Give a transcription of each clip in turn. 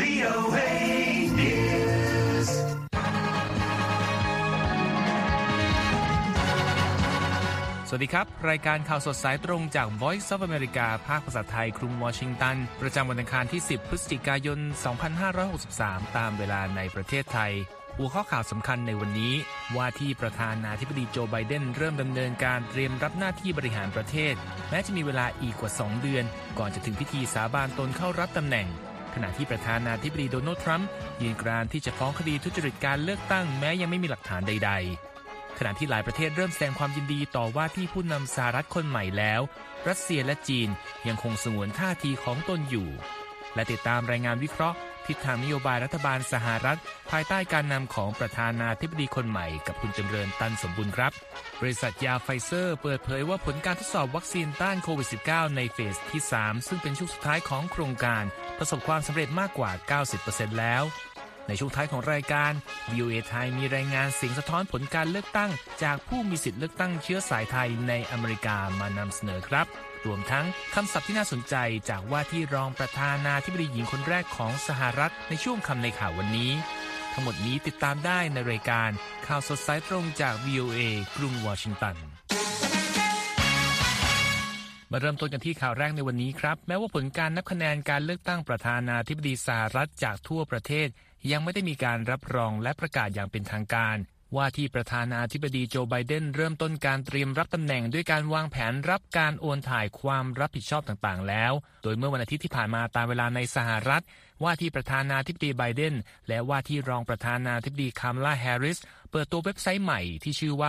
VOA News สวัสดีครับรายการข่าวสดสายตรงจาก Voice of America ภาคภาษาไทยกรุงวอชิงตันประจำวันอังคารที่10พฤศจิกายน2563ตามเวลาในประเทศไทยหัวข้อข่าวสำคัญในวันนี้ว่าที่ประธานาธิบดีโจไบเดนเริ่มดำเนินการเตรียมรับหน้าที่บริหารประเทศแม้จะมีเวลาอีกกว่า2เดือนก่อนจะถึงพิธีสาบานตนเข้ารับตำแหน่งขณะที่ประธานาธิบดีโดนัลด์ทรัมป์ยืนกรานที่จะฟ้องคดีทุจริตการเลือกตั้งแม้ยังไม่มีหลักฐานใดๆขณะที่หลายประเทศเริ่มแสดงความยินดีต่อว่าที่ผู้นำสหรัฐคนใหม่แล้วรัสเซียและจีนยังคงสงวนท่าทีของตนอยู่และติดตามรายงานวิเคราะห์ทิศทางนโยบายรัฐบาลสหรัฐภายใต้การนำของประธานาธิบดีคนใหม่กับคุณจำเริญตันสมบูรณ์ครับบริษัทยาไฟเซอร์เปิดเผยว่าผลการทดสอบวัคซีนต้านโควิด -19 ในเฟสที่ 3 ซึ่งเป็นช่วงสุดท้ายของโครงการประสบความสำเร็จมากกว่า 90% แล้วในช่วงท้ายของรายการ VOA ไทยมีรายงานเสียงสะท้อนผลการเลือกตั้งจากผู้มีสิทธิเลือกตั้งเชื้อสายไทยในอเมริกามานำเสนอครับรวมทั้งคำศัพท์ที่น่าสนใจจากว่าที่รองประธานาธิบดีหญิงคนแรกของสหรัฐในช่วงคำในข่าววันนี้ทั้งหมดนี้ติดตามได้ในรายการข่าวสดสายตรงจาก VOA กรุงวอชิงตันมาเริ่มต้นกันที่ข่าวแรกในวันนี้ครับแม้ว่าผลการนับคะแนนการเลือกตั้งประธานาธิบดีสหรัฐจากทั่วประเทศยังไม่ได้มีการรับรองและประกาศอย่างเป็นทางการว่าที่ประธานาธิบดีโจไบเดนเริ่มต้นการเตรียมรับตำแหน่งด้วยการวางแผนรับการโอนถ่ายความรับผิดชอบต่างๆแล้วโดยเมื่อวันอาทิตย์ที่ผ่านมาตามเวลาในสหรัฐว่าที่ประธานาธิบดีไบเดนและว่าที่รองประธานาธิบดีคัมลาแฮร์ริสเปิดตัวเว็บไซต์ใหม่ที่ชื่อว่า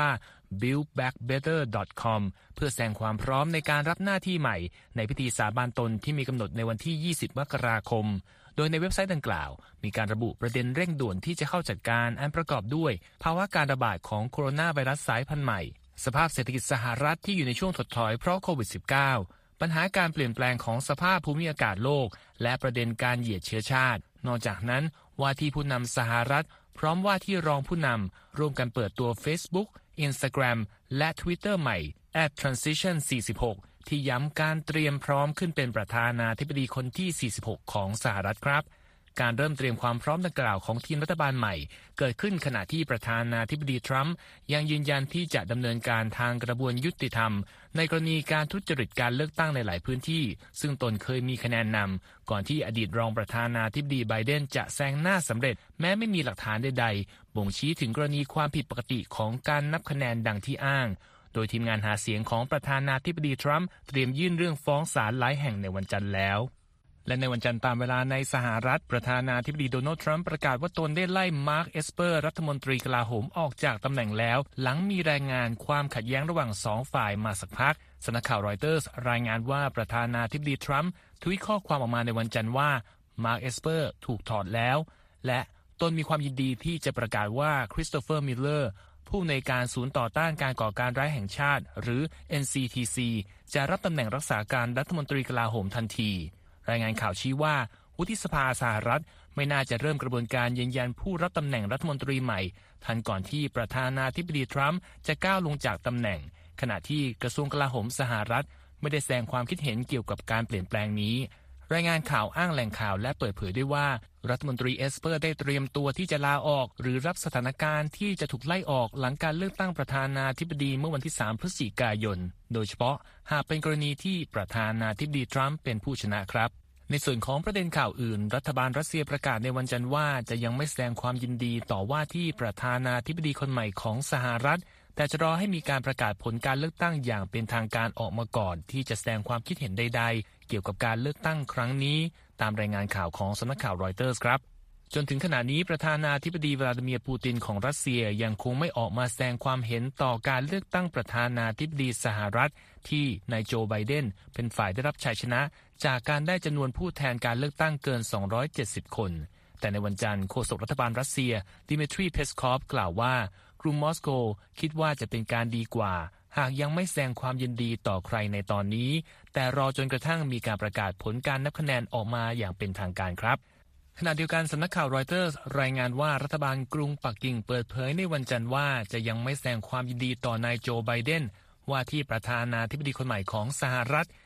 buildbackbetter.com เพื่อแสดงความพร้อมในการรับหน้าที่ใหม่ในพิธีสาบานตนที่มีกำหนดในวันที่20มกราคมโดยในเว็บไซต์ดังกล่าวมีการระบุประเด็นเร่งด่วนที่จะเข้าจัดการอันประกอบด้วยภาวะการระบาดของโคโรนาไวรัสสายพันธุ์ใหม่สภาพเศรษฐกิจสหรัฐที่อยู่ในช่วงถดถอยเพราะโควิด -19 ปัญหาการเปลี่ยนแปลงของสภาพภูมิอากาศโลกและประเด็นการเหยียดเชื้อชาตินอกจากนั้นว่าที่ผู้นำสหรัฐพร้อมว่าที่รองผู้นำร่วมกันเปิดตัว Facebook Instagram และ Twitter ใหม่ @transition46 ที่ย้ำการเตรียมพร้อมขึ้นเป็นประธานาธิบดีคนที่46ของสหรัฐครับการเริ่มเตรียมความพร้อมดังกล่าวของทีมรัฐบาลใหม่เกิดขึ้นขณะที่ประธานาธิบดีทรัมป์ยังยืนยันที่จะดำเนินการทางกระบวนยุติธรรมในกรณีการทุจริตการเลือกตั้งในหลายพื้นที่ซึ่งตนเคยมีคะแนนนำก่อนที่อดีตรองประธานาธิบดีไบเดนจะแซงหน้าสำเร็จแม้ไม่มีหลักฐานใดๆบ่งชี้ถึงกรณีความผิดปกติของการนับคะแนนดังที่อ้างโดยทีมงานหาเสียงของประธานาธิบดีทรัมป์เตรียมยื่นเรื่องฟ้องศาลหลายแห่งในวันจันทร์แล้วและในวันจันทร์ตามเวลาในสหรัฐประธานาธิบดีโดนัลด์ทรัมป์ประกาศว่าตนได้ไล่มาร์คเอสเปอร์รัฐมนตรีกลาโหมออกจากตำแหน่งแล้วหลังมีรายงานความขัดแย้งระหว่าง2ฝ่ายมาสักพักสำนักข่าวรอยเตอร์สรายงานว่าประธานาธิบดีทรัมป์ทวีตข้อความออกมาในวันจันทร์ว่ามาร์คเอสเปอร์ถูกถอดแล้วและตนมีความยินดีที่จะประกาศว่าคริสโตเฟอร์มิลเลอร์ผู้อำนวยการศูนย์ต่อต้านการก่อการร้ายแห่งชาติหรือ NCTC จะรับตำแหน่งรักษาการรัฐมนตรีกลาโหมทันทีรายงานข่าวชี้ว่าวุฒิสภาสหรัฐไม่น่าจะเริ่มกระบวนการยืนยันผู้รับตำแหน่งรัฐมนตรีใหม่ทันก่อนที่ประธานาธิบดีทรัมป์จะก้าวลงจากตำแหน่งขณะที่กระทรวงกลาโหมสหรัฐไม่ได้แสดงความคิดเห็นเกี่ยวกับการเปลี่ยนแปลงนี้รายงานข่าวอ้างแหล่งข่าวและเปิดเผยด้วยว่ารัฐมนตรีเอสเปอร์ได้เตรียมตัวที่จะลาออกหรือรับสถานการณ์ที่จะถูกไล่ออกหลังการเลือกตั้งประธานาธิบดีเมื่อวันที่3พฤศจิกายนโดยเฉพาะหากเป็นกรณีที่ประธานาธิบดีทรัมป์เป็นผู้ชนะครับในส่วนของประเด็นข่าวอื่นรัฐบาลรัสเซียประกาศในวันจันทร์ว่าจะยังไม่แสดงความยินดีต่อว่าที่ประธานาธิบดีคนใหม่ของสหรัฐแต่จะรอให้มีการประกาศผลการเลือกตั้งอย่างเป็นทางการออกมาก่อนที่จะแสดงความคิดเห็นใดๆเกี่ยวกับการเลือกตั้งครั้งนี้ตามรายงานข่าวของสำนักข่าวรอยเตอร์สครับจนถึงขณะนี้ประธานาธิบดีวลาดิเมียร์ปูตินของรัสเซียยังคงไม่ออกมาแสดงความเห็นต่อการเลือกตั้งประธานาธิบดีสหรัฐที่นายโจไบเดนเป็นฝ่ายได้รับชัยชนะจากการได้จำนวนผู้แทนการเลือกตั้งเกิน270คนแต่ในวันจันทร์โฆษกรัฐบาลรัสเซียดิมิทรีเพสคอฟกล่าวว่ากรุงมอสโกคิดว่าจะเป็นการดีกว่าหากยังไม่แสดงความยินดีต่อใครในตอนนี้แต่รอจนกระทั่งมีการประกาศผลการนับคะแนนออกมาอย่างเป็นทางการครับขณะเดียวกันสำนักข่าวรอยเตอร์รายงานว่ารัฐบาลกรุงปักกิ่งเปิดเผยในวันจันทร์ว่าจะยังไม่แสดงความยินดีต่อนายโจไบเดนว่าที่ประธานาธิบดีคนใหม่ของสหรัฐ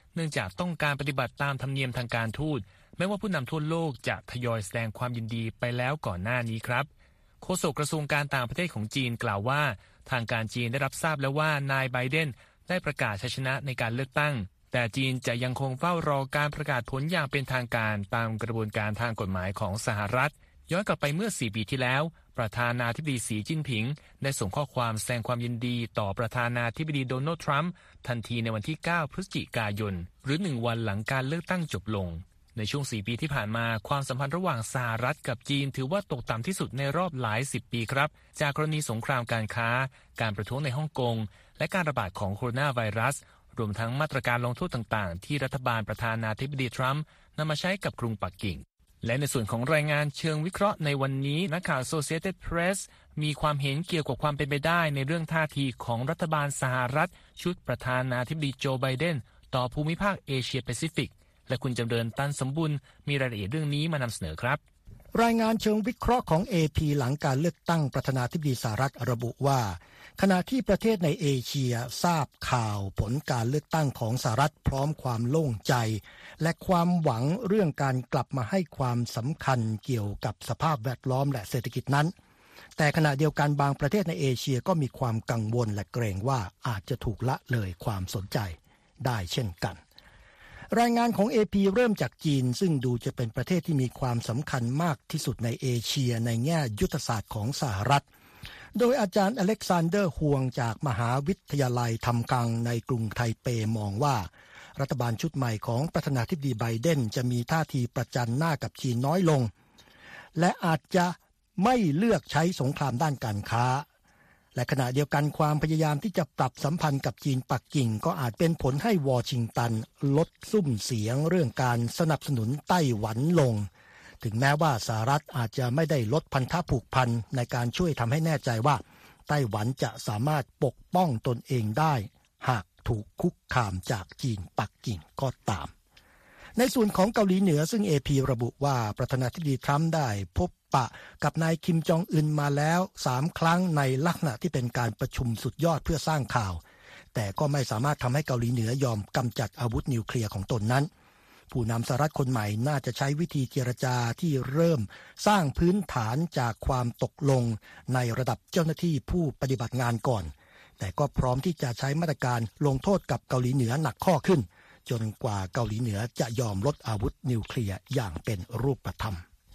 เนื่องจากต้องการปฏิบัติตามธรรมเนียมทางการทูตแม้ว่าผู้นำทั่วโลกจะทยอยแสดงความยินดีไปแล้วก่อนหน้านี้ครับโฆษกกระทรวงการต่างประเทศของจีนกล่าวว่าทางการจีนได้รับทราบแล้วว่านายไบเดนได้ประกาศชัยชนะในการเลือกตั้งแต่จีนจะยังคงเฝ้ารอการประกาศผลอย่างเป็นทางการตามกระบวนการทางกฎหมายของสหรัฐย้อนกลับไปเมื่อ4 ปีที่แล้วประธานาธิบดีสีจิ้นผิงได้ส่งข้อความแสดงความยินดีต่อประธานาธิบดีโดนัลด์ทรัมป์ทันทีในวันที่9 พฤศจิกายนหรือ1 วันหลังการเลือกตั้งจบลงในช่วง4 ปีที่ผ่านมาความสัมพันธ์ระหว่างสหรัฐกับจีนถือว่าตกต่ำที่สุดในรอบหลาย10 ปีครับจากกรณีสงครามการค้าการประท้วงในฮ่องกงและการระบาดของโคโรนาไวรัสรวมทั้งมาตรการลงโทษต่างๆที่รัฐบาลประธานาธิบดีทรัมป์นำมาใช้กับกรุงปักกิ่งและในส่วนของรายงานเชิงวิเคราะห์ในวันนี้นักข่าว Associated Press มีความเห็นเกี่ยวกับความเป็นไปได้ในเรื่องท่าทีของรัฐบาลสหรัฐชุดประธานาธิบดีโจไบเดนต่อภูมิภาคเอเชียแปซิฟิกและคุณจำเริญตันสมบุญมีรายละเอียดเรื่องนี้มานำเสนอครับรายงานเชิงวิเคราะห์ของ AP หลังการเลือกตั้งประธานาธิบดีสหรัฐระบุว่าขณะที่ประเทศในเอเชียทราบข่าวผลการเลือกตั้งของสหรัฐพร้อมความโล่งใจและความหวังเรื่องการกลับมาให้ความสำคัญเกี่ยวกับสภาพแวดล้อมและเศรษฐกิจนั้นแต่ขณะเดียวกันบางประเทศในเอเชียก็มีความกังวลและเกรงว่าอาจจะถูกละเลยความสนใจได้เช่นกันรายงานของ AP เริ่มจากจีนซึ่งดูจะเป็นประเทศที่มีความสำคัญมากที่สุดในเอเชียในแง่ยุทธศาสตร์ของสหรัฐโดยอาจารย์อเล็กซานเดอร์ฮวงจากมหาวิทยาลัยทำกังในกรุงไทเปมองว่ารัฐบาลชุดใหม่ของประธานาธิบดีไบเดนจะมีท่าทีประจันหน้ากับจีนน้อยลงและอาจจะไม่เลือกใช้สงครามด้านการค้าและขณะเดียวกันความพยายามที่จะปรับสัมพันธ์กับจีนปักกิ่งก็อาจเป็นผลให้วอชิงตันลดซุ้มเสียงเรื่องการสนับสนุนไต้หวันลงถึงแม้ว่าสหรัฐอาจจะไม่ได้ลดพันธะผูกพันในการช่วยทำให้แน่ใจว่าไต้หวันจะสามารถปกป้องตนเองได้หากถูกคุกคามจากจีนปักกิ่งก็ตามในส่วนของเกาหลีเหนือซึ่ง AP ระบุว่าประธานาธิบดีทรัมป์ได้พบปะกับนายคิมจองอึนมาแล้ว3 ครั้งในลักษณะที่เป็นการประชุมสุดยอดเพื่อสร้างข่าวแต่ก็ไม่สามารถทำให้เกาหลีเหนือยอมกำจัดอาวุธนิวเคลียร์ของตนนั้นผู้นำสหรัฐคนใหม่น่าจะใช้วิธีเจรจาที่เริ่มสร้างพื้นฐานจากความตกลงในระดับเจ้าหน้าที่ผู้ปฏิบัติงานก่อนแต่ก็พร้อมที่จะใช้มาตรการลงโทษกับเกาหลีเหนือหนักข้อขึ้นจนกว่าเกาหลีเหนือจะยอมลดอาวุธนิวเคลียร์อย่างเป็นรูปธรรม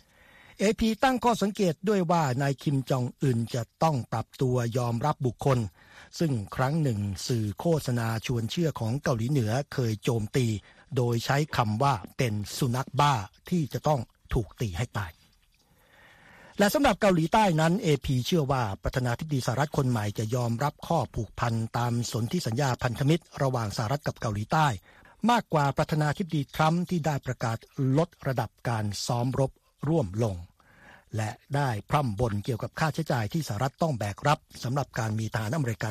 AP ตั้งข้อสังเกตด้วยว่านายคิมจองอึนจะต้องปรับตัวยอมรับบุคคลซึ่งครั้งหนึ่งสื่อโฆษณาชวนเชื่อของเกาหลีเหนือเคยโจมตีโดยใช้คำว่าเป็นสุนัขบ้าที่จะต้องถูกตีให้ตายและสำหรับเกาหลีใต้นั้น AP เชื่อว่าประธานาธิบดีสหรัฐคนใหม่จะยอมรับข้อผูกพันตามสนธิสัญญาพันธมิตรระหว่างสหรัฐกับเกาหลีใต้มากกว่าประธานาธิบดีทรัมป์ที่ได้ประกาศลดระดับการซ้อมรบร่วมลงและได้พร่ำบ่นเกี่ยวกับค่าใช้จ่ายที่สหรัฐต้องแบกรับสำหรับการมีทหารอเมริกัน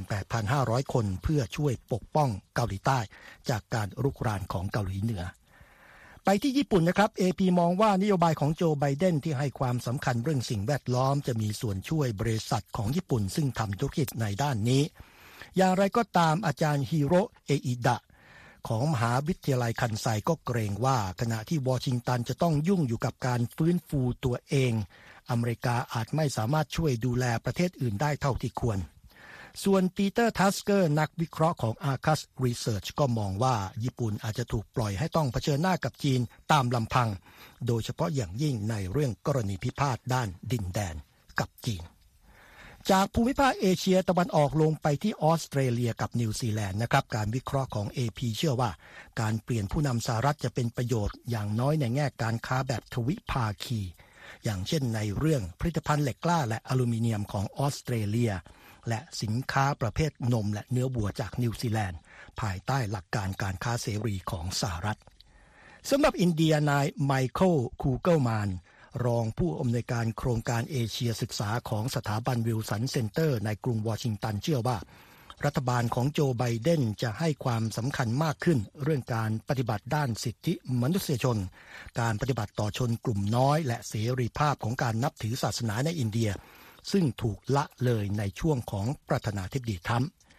28,500 คนเพื่อช่วยปกป้องเกาหลีใต้จากการรุกรานของเกาหลีเหนือไปที่ญี่ปุ่นนะครับ AP มองว่านโยบายของโจไบเดนที่ให้ความสำคัญเรื่องสิ่งแวดล้อมจะมีส่วนช่วยบริษัทของญี่ปุ่นซึ่งทำธุรกิจในด้านนี้อย่างไรก็ตามอาจารย์ฮิโรเออิดะของมหาวิทยาลัยคันไซก็เกรงว่าขณะที่วอชิงตันจะต้องยุ่งอยู่กับการฟื้นฟูตัวเองอเมริกาอาจไม่สามารถช่วยดูแลประเทศอื่นได้เท่าที่ควรส่วนปีเตอร์ทัสเกอร์นักวิเคราะห์ของ Arcus Research ก็มองว่าญี่ปุ่นอาจจะถูกปล่อยให้ต้องเผชิญหน้ากับจีนตามลำพังโดยเฉพาะอย่างยิ่งในเรื่องกรณีพิพาทด้านดินแดนกับจีนจากภูมิภาคเอเชียตะวันออกลงไปที่ออสเตรเลียกับนิวซีแลนด์นะครับการวิเคราะห์ของ AP เชื่อว่าการเปลี่ยนผู้นำสหรัฐจะเป็นประโยชน์อย่างน้อยในแง่การค้าแบบทวิภาคีอย่างเช่นในเรื่องผลิตภัณฑ์เหล็กกล้าและอลูมิเนียมของออสเตรเลียและสินค้าประเภทนมและเนื้อวัวจากนิวซีแลนด์ภายใต้หลักการการค้าเสรีของสหรัฐสำหรับอินเดียนายไมเคิลคูเกิลแมนรองผู้อำนวยการโครงการเอเชียศึกษาของสถาบันวิลสันเซ็นเตอร์ในกรุงวอชิงตันเชื่อว่ารัฐบาลของโจไบเดนจะให้ความสำคัญมากขึ้นเรื่องการปฏิบัติด้านสิทธิมนุษยชนการปฏิบัติต่อชนกลุ่มน้อยและเสรีภาพของการนับถือศาสนาในอินเดียซึ่งถูกละเลยในช่วงของประธานาธิบดีทรัมป์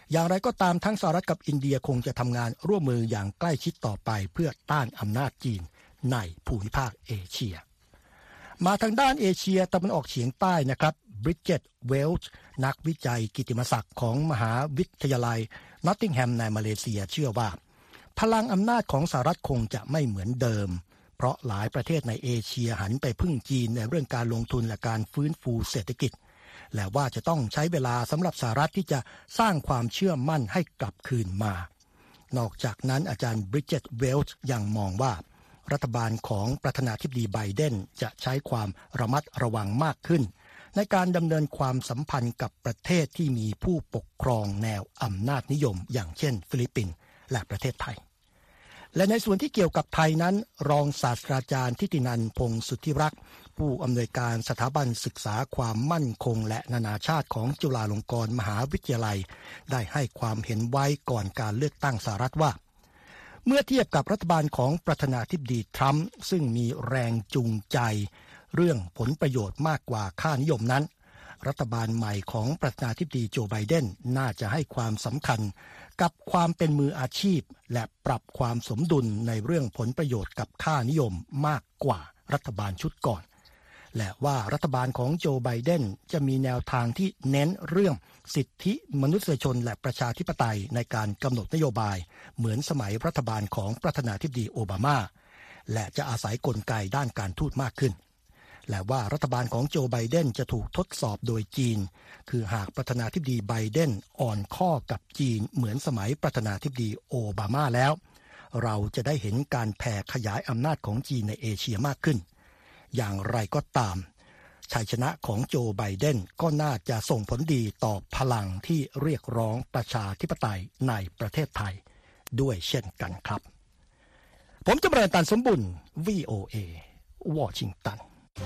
อย่างไรก็ตามทั้งสหรัฐกับอินเดียคงจะทำงานร่วมมืออย่างใกล้ชิดต่อไปเพื่อต้านอำนาจจีนในภูมิภาคเอเชียมาทางด้านเอเชียตะวันออกเฉียงใต้นะครับบริดเจตเวลช์นักวิจัยกิตติมศักดิ์ของมหาวิทยาลัยนอตติงแฮมในมาเลเซียเชื่อว่าพลังอำนาจของสหรัฐคงจะไม่เหมือนเดิมเพราะหลายประเทศในเอเชียหันไปพึ่งจีนในเรื่องการลงทุนและการฟื้นฟูเศรษฐกิจและว่าจะต้องใช้เวลาสำหรับสหรัฐที่จะสร้างความเชื่อมั่นให้กลับคืนมานอกจากนั้นอาจารย์บริดเจตเวลช์ยังมองว่ารัฐบาลของประธานาธิบดีไบเดนจะใช้ความระมัดระวังมากขึ้นในการดำเนินความสัมพันธ์กับประเทศที่มีผู้ปกครองแนวอำนาจนิยมอย่างเช่นฟิลิปปินส์และประเทศไทยและในส่วนที่เกี่ยวกับไทยนั้นรองศาสตราจารย์ทิตินันท์พงษ์สุทธิรักษ์ผู้อำนวยการสถาบันศึกษาความมั่นคงและนานาชาติของจุฬาลงกรณ์มหาวิทยาลัยได้ให้ความเห็นไว้ก่อนการเลือกตั้งสหรัฐว่าเมื่อเทียบกับรัฐบาลของประธานาธิบดีทรัมป์ซึ่งมีแรงจูงใจเรื่องผลประโยชน์มากกว่าค่านิยมนั้นรัฐบาลใหม่ของประธานาธิบดีโจไบเดนน่าจะให้ความสำคัญกับความเป็นมืออาชีพและปรับความสมดุลในเรื่องผลประโยชน์กับค่านิยมมากกว่ารัฐบาลชุดก่อนและว่ารัฐบาลของโจไบเดนจะมีแนวทางที่เน้นเรื่องสิทธิมนุษยชนและประชาธิปไตยในการกำหนดนโยบายเหมือนสมัยรัฐบาลของประธานาธิบดีโอบามาและจะอาศัยกลไกด้านการทูตมากขึ้นและว่ารัฐบาลของโจไบเดนจะถูกทดสอบโดยจีนคือหากประธานาธิบดีไบเดนอ่อนข้อกับจีนเหมือนสมัยประธานาธิบดีโอบามาแล้วเราจะได้เห็นการแผ่ขยายอำนาจของจีนในเอเชียมากขึ้นอย่างไรก็ตามชัยชนะของโจไบเดนก็น่าจะส่งผลดีต่อพลังที่เรียกร้องประชาธิปไตยในประเทศไทยด้วยเช่นกันครับผมจำเริญตันสมบุญ VOA วอชิงตัน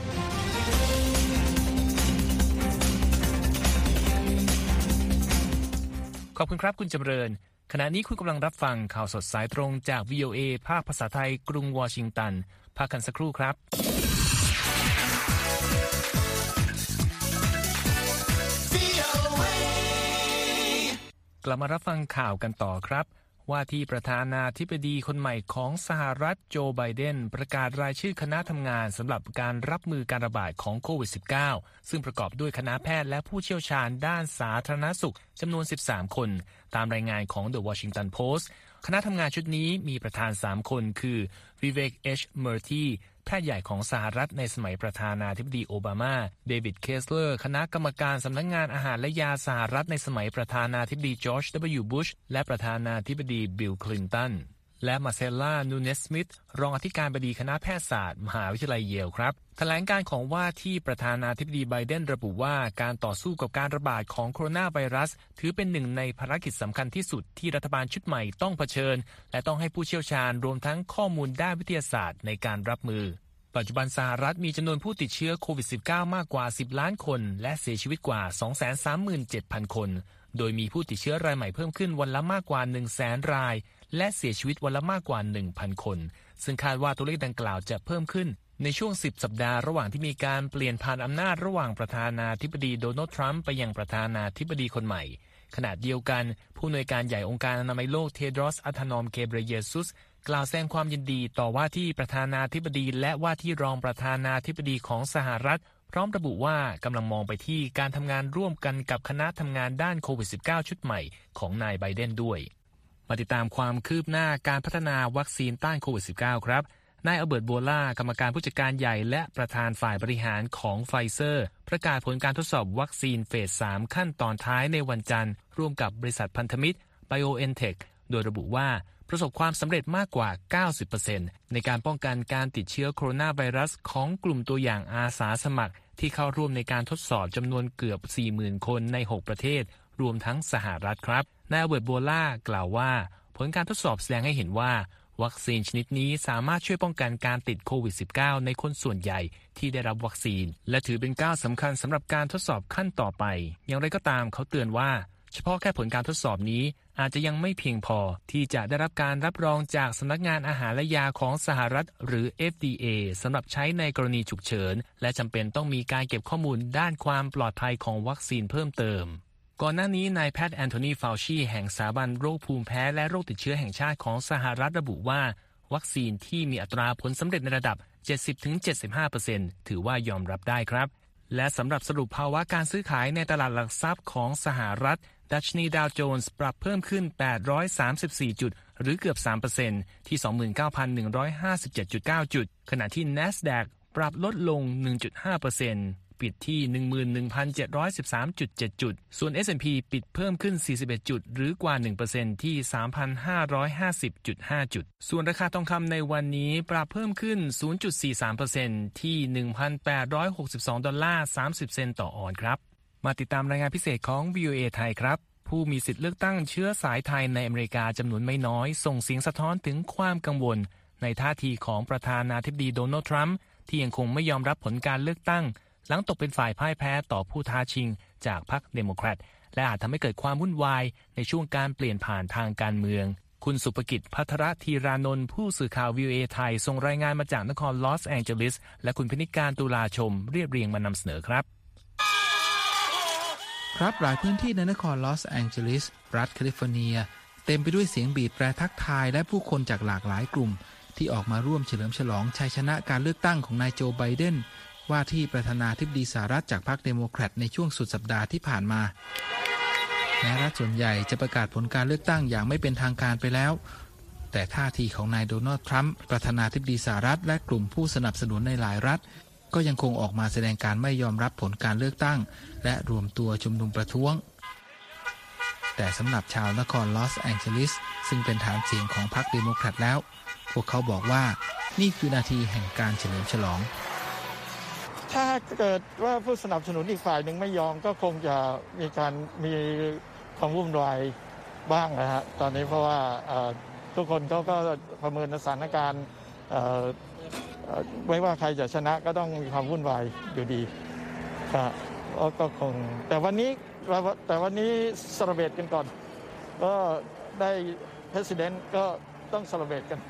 ขอบคุณครับคุณจำเริญขณะนี้คุณกำลังรับฟังข่าวสดสายตรงจาก VOA ภาคภาษาไทยกรุงวอชิงตันพักกันสักครู่ครับกลับมารับฟังข่าวกันต่อครับว่าที่ประธานาธิบดีคนใหม่ของสหรัฐโจไบเดนประกาศรายชื่อคณะทำงานสำหรับการรับมือการระบาดของโควิด -19 ซึ่งประกอบด้วยคณะแพทย์และผู้เชี่ยวชาญด้านสาธารณสุขจำนวน13คนตามรายงานของ The Washington Post คณะทำงานชุดนี้มีประธาน3คนคือ Vivek H. Murthy แพทย์ใหญ่ของสหรัฐในสมัยประธานาธิบดีโอบามาเดวิดเคสเลอร์คณะกรรมการสำนักงานอาหารและยาสหรัฐในสมัยประธานาธิบดีจอร์จ W. บุชและประธานาธิบดีบิล คลินตันและมาเซลล่า นูเนส สมิธรองอธิการบดีคณะแพทยศาสตร์มหาวิทยาลัยเยลครับแถลงการของว่าที่ประธานาธิบดีไบเดนระบุว่าการต่อสู้กับการระบาดของโคโรนาไวรัสถือเป็นหนึ่งในภารกิจสำคัญที่สุดที่รัฐบาลชุดใหม่ต้องเผชิญและต้องให้ผู้เชี่ยวชาญรวมทั้งข้อมูลด้านวิทยาศาสตร์ในการรับมือปัจจุบันสหรัฐมีจำนวนผู้ติดเชื้อโควิด -19 มากกว่า10ล้านคนและเสียชีวิตกว่า 237,000 คนโดยมีผู้ติดเชื้อรายใหม่เพิ่มขึ้นวันละมากกว่า 100,000 รายและเสียชีวิตวันละมากกว่า 1,000 คนซึ่งคาดว่าตัวเลขดังกล่าวจะเพิ่มขึ้นในช่วง10สัปดาห์ระหว่างที่มีการเปลี่ยนผ่านอำนาจระหว่างประธานาธิบดีโดนัลด์ทรัมป์ไปยังประธานาธิบดีคนใหม่ขณะเดียวกันผู้อำนวยการใหญ่องค์การอนามัยโลกเทดรอส อัธานอม เกเบรเยซุสกล่าวแสดงความยินดีต่อว่าที่ประธานาธิบดีและว่าที่รองประธานาธิบดีของสหรัฐพร้อมระบุว่ากำลังมองไปที่การทำงานร่วมกันกับคณะทำงานด้านโควิด -19 ชุดใหม่ของนายไบเดนด้วยมาติดตามความคืบหน้าการพัฒนาวัคซีนต้านโควิด -19 ครับนายอัลเบิร์ต โบล่ากรรมการผู้จัดการใหญ่และประธานฝ่ายบริหารของไฟเซอร์ประกาศผลการทดสอบวัคซีนเฟส 3 ขั้นตอนท้ายในวันจันทร์ร่วมกับบริษัทพันธมิตร BioNTech โดยระบุว่าประสบความสำเร็จมากกว่า 90% ในการป้องกันการติดเชื้อโคโรนาไวรัสของกลุ่มตัวอย่างอาสาสมัครที่เข้าร่วมในการทดสอบจำนวนเกือบ 40,000 คนใน 6 ประเทศรวมทั้งสหรัฐครับนายอัลเบิร์ต โบล่ากล่าวว่าผลการทดสอบแสดงให้เห็นว่าวัคซีนชนิดนี้สามารถช่วยป้องกันการติดโควิด -19 ในคนส่วนใหญ่ที่ได้รับวัคซีนและถือเป็นก้าวสำคัญสำหรับการทดสอบขั้นต่อไปอย่างไรก็ตามเขาเตือนว่าเฉพาะแค่ผลการทดสอบนี้อาจจะยังไม่เพียงพอที่จะได้รับการรับรองจากสำนักงานอาหารและยาของสหรัฐหรือ FDA สำหรับใช้ในกรณีฉุกเฉินและจำเป็นต้องมีการเก็บข้อมูลด้านความปลอดภัยของวัคซีนเพิ่มเติมก่อนหน้านี้นายแพทย์แอนโทนี ฟาวชีแห่งสถาบันโรคภูมิแพ้และโรคติดเชื้อแห่งชาติของสหรัฐระบุว่าวัคซีนที่มีอัตราผลสำเร็จในระดับ 70-75% ถือว่ายอมรับได้ครับและสำหรับสรุปภาวะการซื้อขายในตลาดหลักทรัพย์ของสหรัฐดัชนีดาวโจนส์ปรับเพิ่มขึ้น834จุดหรือเกือบ 3% ที่ 29,157.9 จุดขณะที่ NASDAQ ปรับลดลง 1.5%ปิดที่ 11,713.7 จุดส่วน S&P ปิดเพิ่มขึ้น41จุดหรือกว่า 1% ที่ 3,550.5 จุดส่วนราคาทองคำในวันนี้ปรับเพิ่มขึ้น 0.43% ที่ 1,862 ดอลลาร์ 30 เซนต์ต่อออนซ์ครับมาติดตามรายงานพิเศษของ VOA ไทยครับผู้มีสิทธิ์เลือกตั้งเชื้อสายไทยในอเมริกาจำนวนไม่น้อยส่งเสียงสะท้อนถึงความกังวลในท่าทีของประธานาธิบดีโดนัลด์ทรัมป์ที่ยังคงไม่ยอมรับผลการเลือกตั้งหลังตกเป็นฝ่ายพ่ายแพ้ต่อผู้ท้าชิงจากพรรคเดโมแครตและอาจทำให้เกิดความวุ่นวายในช่วงการเปลี่ยนผ่านทางการเมืองคุณสุภกิจภัทรธีรานนท์ผู้สื่อข่าว VOA ไทยส่งรายงานมาจากนครลอสแองเจลิสและคุณพินิจการตุลาชมเรียบเรียงมานำเสนอครับหลายพื้นที่ในนครลอสแองเจลิสรัฐแคลิฟอร์เนียเต็มไปด้วยเสียงบีบแตรทักทายและผู้คนจากหลากหลายกลุ่มที่ออกมาร่วมเฉลิมฉลองชัยชนะการเลือกตั้งของนายโจไบเดนว่าที่ประธานาธิบดีสหรัฐจากพรรคเดโมแครตในช่วงสุดสัปดาห์ที่ผ่านมาแม้รัฐส่วนใหญ่จะประกาศผลการเลือกตั้งอย่างไม่เป็นทางการไปแล้วแต่ท่าทีของนายโดนัลด์ทรัมป์ประธานาธิบดีสหรัฐและกลุ่มผู้สนับสนุนในหลายรัฐก็ยังคงออกมาแสดงการไม่ยอมรับผลการเลือกตั้งและรวมตัวชุมนุมประท้วงแต่สำหรับชาวนครลอสแองเจลิสซึ่งเป็นฐานเสียงของพรรคเดโมแครตแล้วพวกเขาบอกว่านี่คือนาทีแห่งการเฉลิมฉลองถ้าเกิดว่าผู้สนับสนุนอีกฝ่ายหนึ่งไม่ยอมก็คงจะมีความวุ่นวายบ้างนะฮะตอนนี้เพราะว่าทุกคนเขาก็ประเมินสถานการณ์ไม่ว่าใครจะชนะก็ต้องมีความวุ่นวายอยู่ดีก็คงแต่วันนี้เซเลบเรตกันก่อนก็ได้Presidentก็ต้องเซเลบเรตกัน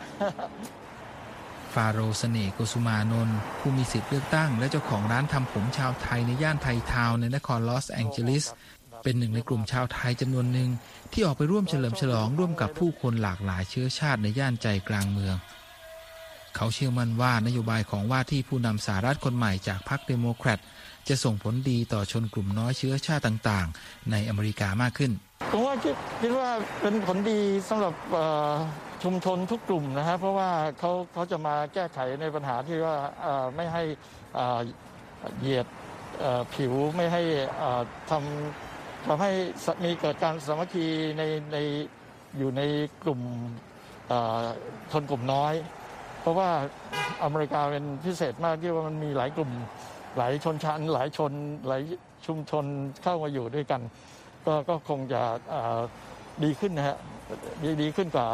ฟาโรห์เสน่ห์โกสุมานนท์ผู้มีสิทธิ์เลือกตั้งและเจ้าของร้านทำผมชาวไทยในย่านไทยทาวน์ในนครลอสแองเจลิสเป็นหนึ่งในกลุ่มชาวไทยจำนวนหนึ่งที่ออกไปร่วมเฉลิมฉลองร่วมกับผู้คนหลากหลายเชื้อชาติในย่านใจกลางเมืองเขาเชื่อมั่นว่านโยบายของว่าที่ผู้นำสหรัฐคนใหม่จากพรรคเดโมแครตจะส่งผลดีต่อชนกลุ่มน้อยเชื้อชาติต่างๆในอเมริกามากขึ้นผมว่าคิดว่าเป็นผลดีสำหรับชุมชนทุกกลุ่มนะฮะเพราะว่าเขาจะมาแก้ไขในปัญหาที่ว่าไม่ให้เหยียดผิวไม่ให้ทำให้มีเกิดการสามัคคีในอยู่ในกลุ่มชนกลุ่มน้อยเพราะว่าอเมริกาเป็นพิเศษมากที่ว่ามันมีหลายกลุ่มหลายชนชั้นหลายชุมชนเข้ามาอยู่ด้วยกันก็คงจะดีขึ้นนะฮะดีขึ้นกว่า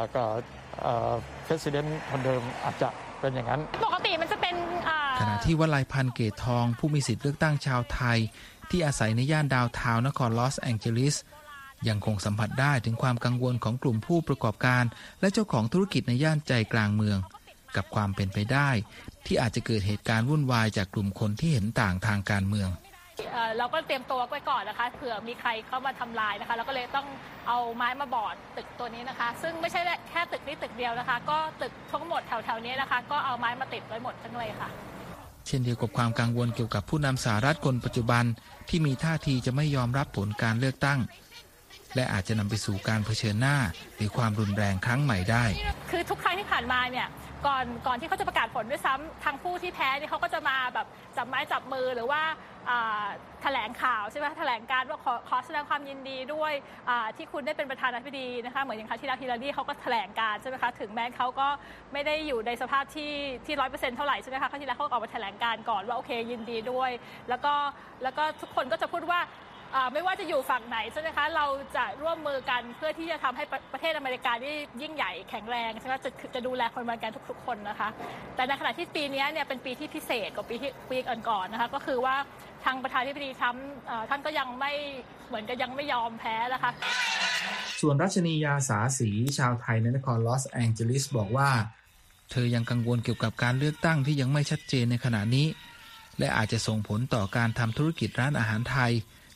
President คนเดิมอาจจะเป็นอย่างนั้นปกติมันจะเป็นขณะที่วลัยพันธ์เกตทองผู้มีสิทธิ์เลือกตั้งชาวไทยที่อาศัยในย่านดาวน์ทาวน์นครลอสแองเจลิสยังคงสัมผัสได้ถึงความกังวลของกลุ่มผู้ประกอบการและเจ้าของธุรกิจในย่านใจกลางเมืองกับความเป็นไปได้ที่อาจจะเกิดเหตุการณ์วุ่นวายจากกลุ่มคนที่เห็นต่างทางการเมืองเราก็เตรียมตัวไว้ก่อนนะคะเผื่อมีใครเข้ามาทำลายนะคะเราก็เลยต้องเอาไม้มาบอดตึกตัวนี้นะคะซึ่งไม่ใช่แค่ตึกนี้ตึกเดียวนะคะก็ตึกทั้งหมดแถวๆนี้นะคะก็เอาไม้มาติดไว้หมดทั้งเลยค่ะเช่นเดียวกับความกังวลเกี่ยวกับผู้นำสหรัฐคนปัจจุบันที่มีท่าทีจะไม่ยอมรับผลการเลือกตั้งและอาจจะนำไปสู่การเผชิญหน้าหรือความรุนแรงครั้งใหม่ได้คือทุกครั้งที่ผ่านมาเนี่ยก่อนที่เขาจะประกาศผลด้วยซ้ำทางผู้ที่แพ้เนี่ยเขาก็จะมาแบบจับไม้จับมือหรือว่าแถลงข่าวใช่ไหมแถลงการว่าขอแสดงความยินดีด้วยที่คุณได้เป็นประธานาธิบดีนะคะเหมือนอย่างครั้งที่แล้วฮิลลารีเขาก็แถลงการใช่ไหมคะถึงแม้เขาก็ไม่ได้อยู่ในสภาพที่ 100% เท่าไหร่ใช่ไหมคะครั้งที่แล้วเขาออกมาแถลงการก่อนว่าโอเคยินดีด้วยแล้วก็ทุกคนก็จะพูดว่าไม่ว่าจะอยู่ฝั่งไหนใช่ไหมคะเราจะร่วมมือกันเพื่อที่จะทำให้ประเทศอเมริกาที่ยิ่งใหญ่แข็งแรงใช่ไหมจะดูแลคนอเมริกันทุกๆคนนะคะแต่ในขณะที่ปีนี้เนี่ยเป็นปีที่พิเศษกว่าปีก่อนๆนะคะก็คือว่าทางประธานาธิบดีทรัมป์ท่านก็ยังไม่เหมือนกับยังไม่ยอมแพ้นะคะส่วนรัชนียาสาสีชาวไทยในนครลอสแองเจลิสบอกว่าเธอยังกังวลเกี่ยวกับการเลือกตั้งที่ยังไม่ชัดเจนในขณะนี้และอาจจะส่งผลต่อการทำธุรกิจร้านอาหารไทย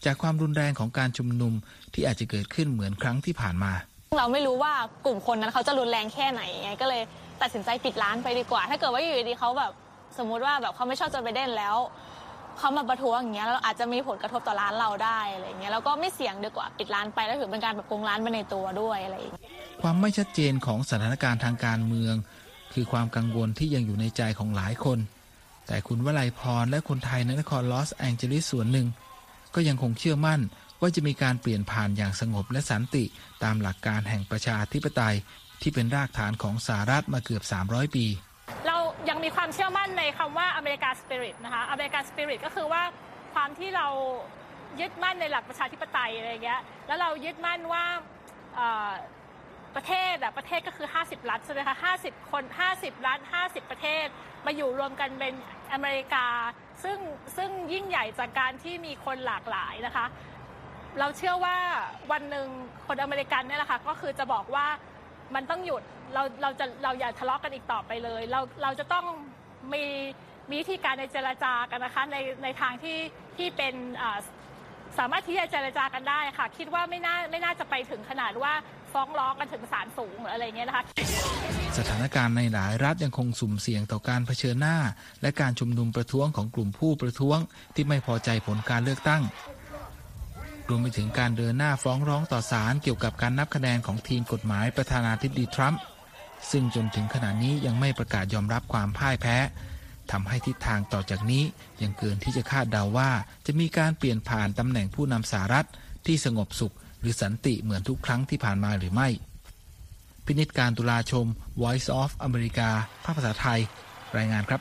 จากความรุนแรงของการชุมนุมที่อาจจะเกิดขึ้นเหมือนครั้งที่ผ่านมาเราไม่รู้ว่ากลุ่มคนนั้นเขาจะรุนแรงแค่ไหนไงก็เลยตัดสินใจปิดร้านไปดีกว่าถ้าเกิดว่าอยู่ดีเขาแบบสมมุติว่าแบบเขาไม่ชอบโจไบเดนแล้วเขามาประท้วงอย่างเงี้ยแล้วอาจจะมีผลกระทบต่อร้านเราได้อะไรอย่างเงี้ยแล้วก็ไม่เสี่ยงดีกว่าปิดร้านไปแล้วถือเป็นการแบบโกงร้านไปในตัวด้วยอะไรอย่างเงี้ยความไม่ชัดเจนของสถานการณ์ทางการเมืองคือความกังวลที่ยังอยู่ในใจของหลายคนแต่คุณวลัยพรและคนไทยในนครลอสแองเจลิสส่วนหนึ่งก็ยังคงเชื่อมั่นว่าจะมีการเปลี่ยนผ่านอย่างสงบและสันติตามหลักการแห่งประชาธิปไตยที่เป็นรากฐานของสหรัฐมาเกือบ300ปีเรายังมีความเชื่อมั่นในคำว่าอเมริกาสปิริตนะคะอเมริกาสปิริตก็คือว่าความที่เรายึดมั่นในหลักประชาธิปไตยอะไรอย่างเงี้ยแล้วเรายึดมั่นว่าประเทศก็คือ50รัฐใช่ไหมคะ50คน50รัฐ50ประเทศมาอยู่รวมกันเป็นอเมริกาซึ่งยิ่งใหญ่จากการที่มีคนหลากหลายนะคะเราเชื่อว่าวันหนึ่งคนอเมริกันเนี่ยแหละค่ะก็คือจะบอกว่ามันต้องหยุดเราอย่าทะเลาะกันอีกต่อไปเลยเราจะต้องมีวิธีการในเจรจากันนะคะในทางที่เป็นสามารถที่จะเจรจากันได้ค่ะคิดว่าไม่น่าจะไปถึงขนาดว่าฟ้องร้องกันถึงศาลสูงหรืออะไรเงี้ยนะคะสถานการณ์ในหลายรัฐยังคงสุ่มเสี่ยงต่อการเผชิญหน้าและการชุมนุมประท้วงของกลุ่มผู้ประท้วงที่ไม่พอใจผลการเลือกตั้งรวมไปถึงการเดินหน้าฟ้องร้องต่อศาลเกี่ยวกับการนับคะแนนของทีมกฎหมายประธานาธิบดีทรัมป์ซึ่งจนถึงขณะนี้ยังไม่ประกาศยอมรับความพ่ายแพ้ทำให้ทิศทางต่อจากนี้ยังเกินที่จะคาดเดาว่าจะมีการเปลี่ยนผ่านตำแหน่งผู้นำสหรัฐที่สงบสุขหรือสันติเหมือนทุกครั้งที่ผ่านมาหรือไม่พินิจการตุลาชม Voice of America ภาษาไทยรายงานครับ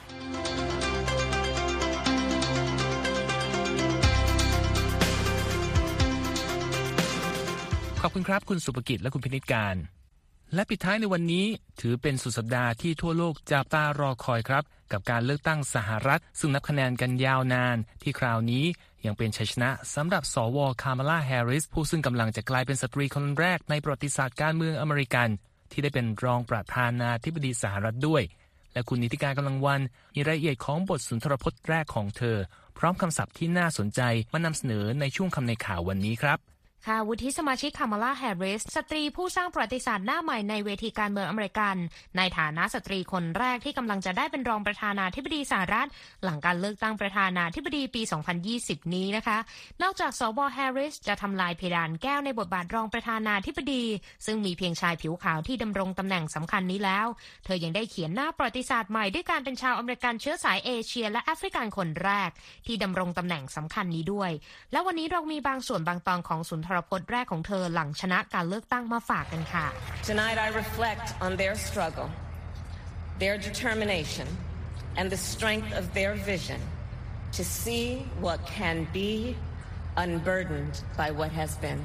ขอบคุณครับคุณสุภกิจและคุณพินิจการและปิดท้ายในวันนี้ถือเป็นสุดสัปดาห์ที่ทั่วโลกจับตารอคอยครับกับการเลือกตั้งสหรัฐซึ่งนับคะแนนกันยาวนานที่คราวนี้ยังเป็นชัยชนะสำหรับสว.คามาลาแฮร์ริสผู้ซึ่งกำลังจะกลายเป็นสตรีคนแรกในประวัติศาสตร์การเมืองอเมริกันที่ได้เป็นรองประธานาธิบดีสหรัฐด้วยและคุณนิติการกำลังวันมีรายละเอียดของบทสุนทรพจน์แรกของเธอพร้อมคำศัพท์ที่น่าสนใจมานำเสนอในช่วงคำในข่าววันนี้ครับค่ะวุฒิสมาชิกคามาลาแฮร์ริสสตรีผู้สร้างประวัติศาสตร์หน้าใหม่ในเวทีการเมืองอเมริกันในฐานะสตรีคนแรกที่กำลังจะได้เป็นรองประธานาธิบดีสหรัฐหลังการเลือกตั้งประธานาธิบดีปี 2020 นี้นะคะนอกจากสว.แฮร์ริสจะทำลายเพดานแก้วในบทบาทรองประธานาธิบดีซึ่งมีเพียงชายผิวขาวที่ดำรงตำแหน่งสำคัญนี้แล้วเธอยังได้เขียนหน้าประวัติศาสตร์ใหม่ด้วยการเป็นชาวอเมริกันเชื้อสายเอเชียและแอฟริกันคนแรกที่ดำรงตำแหน่งสำคัญนี้ด้วยและวันนี้เรามีบางส่วนบางตอนของสุนทรพจน์แรกของเธอหลังชนะการเลือกตั้งมาฝากกันค่ะ Tonight I reflect on their struggle, their determination, and the strength of their vision to see what can be unburdened by what has been.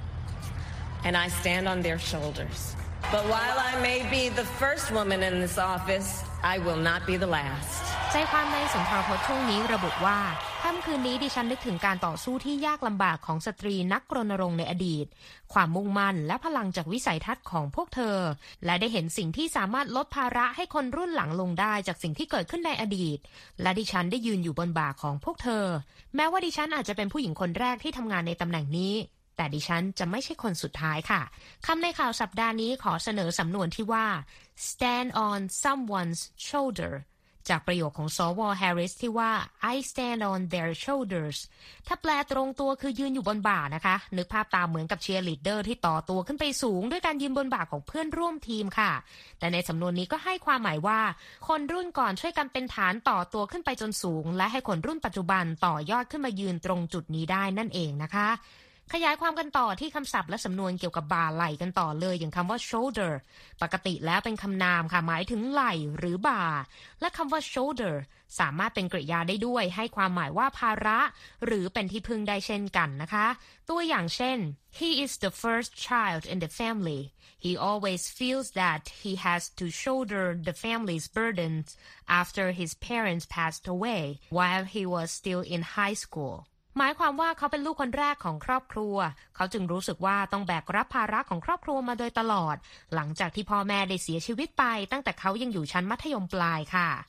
And I stand on their shoulders. But while I may be the first woman in this office, I will not be the last. ใจความในสุนทรพจน์ช่วงนี้ระบุว่าค่ำคืนนี้ดิฉันนึกถึงการต่อสู้ที่ยากลำบากของสตรีนักรณรงค์ในอดีตความมุ่งมั่นและพลังจากวิสัยทัศน์ของพวกเธอและได้เห็นสิ่งที่สามารถลดภาระให้คนรุ่นหลังลงได้จากสิ่งที่เกิดขึ้นในอดีตและดิฉันได้ยืนอยู่บนบ่าของพวกเธอแม้ว่าดิฉันอาจจะเป็นผู้หญิงคนแรกที่ทำงานในตำแหน่งนี้แต่ดิฉันจะไม่ใช่คนสุดท้ายค่ะคำในข่าวสัปดาห์นี้ขอเสนอสำนวนที่ว่า stand on someone's shoulder จากประโยคของสว.แฮร์ริสที่ว่า I stand on their shoulders ถ้าแปลตรงตัวคือยืนอยู่บนบ่านะคะนึกภาพตามเหมือนกับเชียร์ลีดเดอร์ที่ต่อตัวขึ้นไปสูงด้วยการยืนบนบ่าของเพื่อนร่วมทีมค่ะแต่ในสำนวนนี้ก็ให้ความหมายว่าคนรุ่นก่อนช่วยกันเป็นฐานต่อตัวขึ้นไปจนสูงและให้คนรุ่นปัจจุบันต่อยอดขึ้นมายืนตรงจุดนี้ได้นั่นเองนะคะขยายความกันต่อที่คำศัพท์และสำนวนเกี่ยวกับบ่าไหล่กันต่อเลยอย่างคำว่า shoulder ปกติแล้วเป็นคำนามค่ะหมายถึงไหล่หรือบ่าและคำว่า shoulder สามารถเป็นกริยาได้ด้วยให้ความหมายว่าภาระหรือเป็นที่พึ่งได้เช่นกันนะคะตัวอย่างเช่น He is the first child in the family. He always feels that he has to shoulder the family's burdens after his parents passed away while he was still in high schoolหมายความว่าเขาเป็นลูกคนแรกของครอบครัวเขาจึงรู้สึกว่าต้องแบกรับภาระของครอบครัวมาโดยตลอดหลังจากที่พ่อแม่ได้เสียชีวิตไปตั้งแต่เขายังอยู่ชั้นมัธยมปลายค่ะ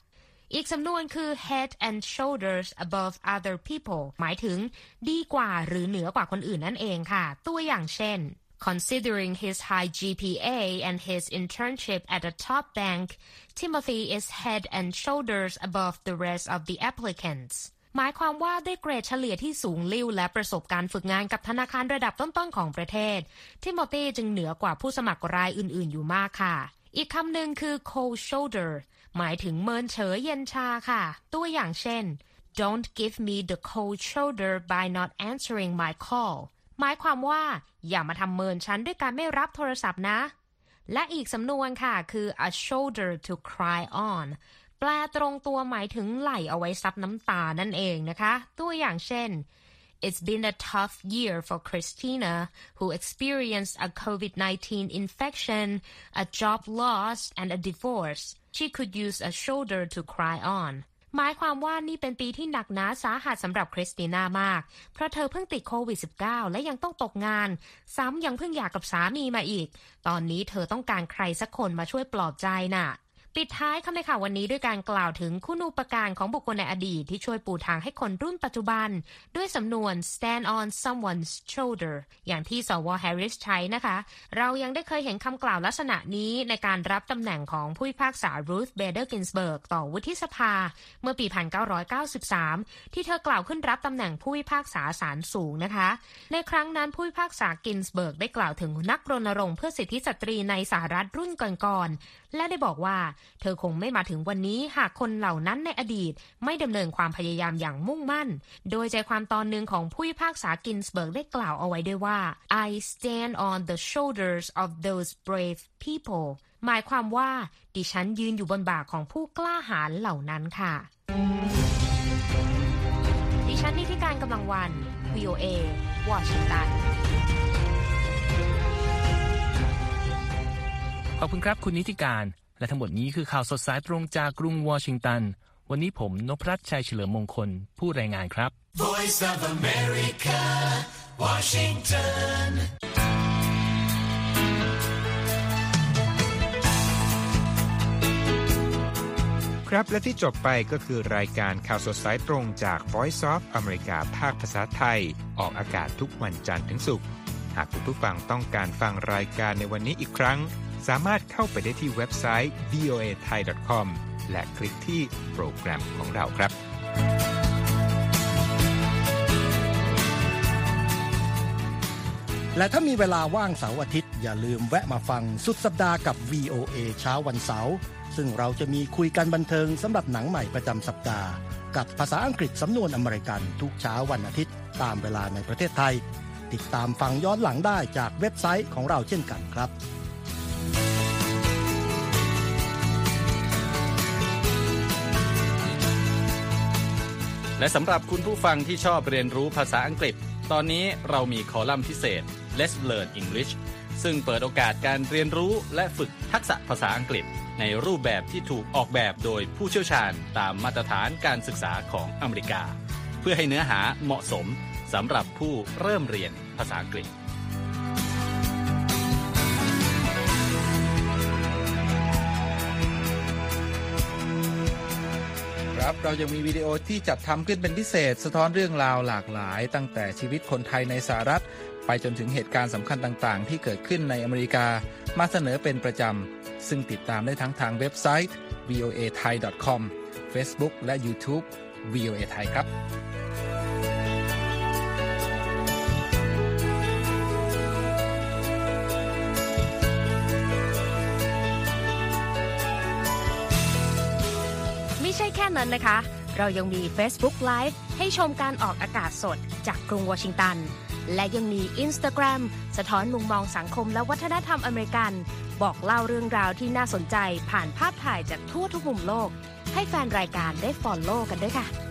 อีกสำนวนคือ head and shoulders above other people หมายถึงดีกว่าหรือเหนือกว่าคนอื่นนั่นเองค่ะตัวอย่างเช่น Considering his high GPA and his internship at a top bank, Timothy is head and shoulders above the rest of the applicants. หมายความว่าด้วยเกรดเฉลี่ยที่สูงลิ่วและประสบการณ์ฝึกงานกับธนาคารระดับต้นๆของประเทศทิโมธีจึงเหนือกว่าผู้สมัครรายอื่นๆอยู่มากค่ะอีกคำหนึ่งคือ cold shoulder หมายถึงเมินเฉยเย็นชาค่ะตัวอย่างเช่น Don't give me the cold shoulder by not answering my call หมายความว่าอย่ามาทำเมินฉันด้วยการไม่รับโทรศัพท์นะและอีกสำนวนค่ะคือ a shoulder to cry on แปลตรงตัวหมายถึงไหล่เอาไว้ซับน้ำตานั่นเองนะคะตัวอย่างเช่น It's been a tough year for Christina, who experienced a COVID-19 infection, a job loss, and a divorce. She could use a shoulder to cry on. หมายความว่านี่เป็นปีที่หนักหนาสาหัสสำหรับคริสติน่ามากเพราะเธอเพิ่งติดโควิด -19 และยังต้องตกงานซ้ำยังเพิ่งหย่ากับสามีมาอีกตอนนี้เธอต้องการใครสักคนมาช่วยปลอบใจน่ะปิดท้ายคำในข่าววันนี้ด้วยการกล่าวถึงคุณูปการของบุคคลในอดีตที่ช่วยปูทางให้คนรุ่นปัจจุบันด้วยสำนวน stand on someone's shoulder อย่างที่สว. แฮร์ริสใช้นะคะเรายังได้เคยเห็นคำกล่าวลักษณะนี้ในการรับตำแหน่งของผู้พิพากษา Ruth Bader Ginsburg ต่อวุฒิสภาเมื่อปี 1993 ที่เธอกล่าวขึ้นรับตำแหน่งผู้พิพากษาศาลสูงนะคะในครั้งนั้นผู้พิพากษา Ginsburg ได้กล่าวถึงนักรณรงค์เพื่อสิทธิสตรีในสหรัฐรุ่นก่อนๆและได้บอกว่าเธอคงไม่มาถึงวันนี้หากคนเหล่านั้นในอดีตไม่ดำเนินความพยายามอย่างมุ่งมั่นโดยใจความตอนหนึ่งของผู้พิพากษากินสเบิร์กได้กล่าวเอาไว้ด้วยว่า I stand on the shoulders of those brave people หมายความว่าดิฉันยืนอยู่บนบ่าของผู้กล้าหาญเหล่านั้นค่ะดิฉันนิติการกำลังวัน VOA วอชิงตันขอบคุณครับคุณนิติการและทั้งหมดนี้คือข่าวสดสายตรงจากกรุงวอชิงตันวันนี้ผมนพรัตน์ชัยเฉลิมมงคลผู้รายงานครับ Voice of America, Washington ครับและที่จบไปก็คือรายการข่าวสดสายตรงจาก Voice of America ภาคภาษาไทยออกอากาศทุกวันจันทร์ถึงศุกร์หากคุณผู้ฟังต้องการฟังรายการในวันนี้อีกครั้งสามารถเข้าไปได้ที่เว็บไซต์ voathai.com และคลิกที่โปรแกรมของเราครับและถ้ามีเวลาว่างเสาร์อาทิตย์อย่าลืมแวะมาฟังสุดสัปดาห์กับ VOA เช้าวันเสาร์ซึ่งเราจะมีคุยกันบันเทิงสำหรับหนังใหม่ประจำสัปดาห์กับภาษาอังกฤษสำนวนอเมริกันทุกเช้าวันอาทิตย์ตามเวลาในประเทศไทยติดตามฟังย้อนหลังได้จากเว็บไซต์ของเราเช่นกันครับและสำหรับคุณผู้ฟังที่ชอบเรียนรู้ภาษาอังกฤษตอนนี้เรามีคอลัมน์พิเศษ Let's Learn English ซึ่งเปิดโอกาสการเรียนรู้และฝึกทักษะภาษาอังกฤษในรูปแบบที่ถูกออกแบบโดยผู้เชี่ยวชาญตามมาตรฐานการศึกษาของอเมริกาเพื่อให้เนื้อหาเหมาะสมสำหรับผู้เริ่มเรียนภาษาอังกฤษครับเรายังมีวิดีโอที่จัดทำขึ้นเป็นพิเศษสะท้อนเรื่องราวหลากหลายตั้งแต่ชีวิตคนไทยในสหรัฐไปจนถึงเหตุการณ์สำคัญต่างๆที่เกิดขึ้นในอเมริกามาเสนอเป็นประจำซึ่งติดตามได้ทั้งทางเว็บไซต์ voathai.com Facebook และ YouTube VOA Thai ครับไม่ใช่แค่นั้นนะคะเรายังมี Facebook Live ให้ชมการออกอากาศสดจากกรุงวอชิงตันและยังมี Instagram สะท้อนมุมมองสังคมและวัฒนธรรมอเมริกันบอกเล่าเรื่องราวที่น่าสนใจผ่านภาพถ่ายจากทั่วทุกมุมโลกให้แฟนรายการได้ follow กันด้วยค่ะ